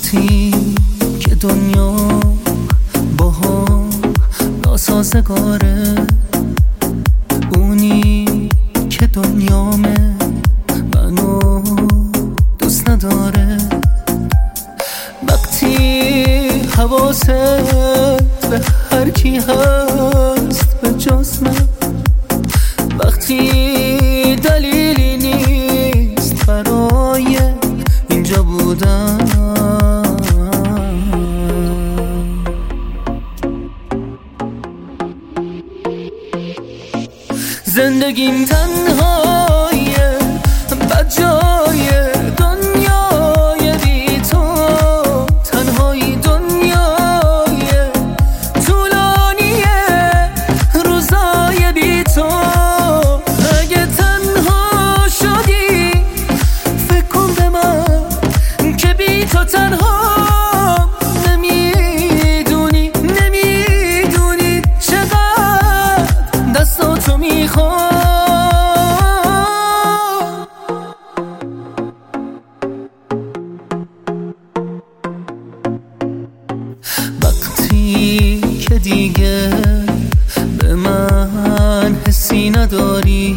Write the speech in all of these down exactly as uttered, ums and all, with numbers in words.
وقتی که دنیا با هم ناسازگاره، اونی که دنیامه منو دوست نداره، وقتی حواست به هر کی هست به جز من، وقتی دلیلی نیست برای اینجا بودن، زندگیم تنهایه بد جای دنیای بی تو، تنهایی دنیای طولانیه روزای بی تو. اگه تنها شدی فکر کن به من که بی تو تنها نمیدونی نمیدونی چقدر دستاتو میخوام. وقتی که دیگه به من حسی نداری،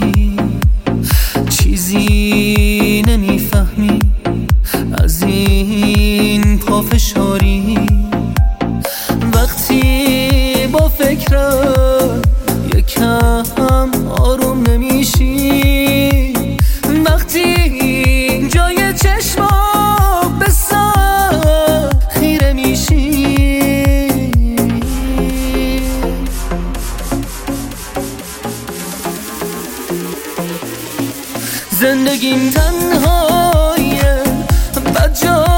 چیزی نمیفهمی از این پافشاری، وقتی با فکرم یکم آروم نمیشی، وقتی جای چشمام به سر خیره میشی، زندگیم تنهایه بد جای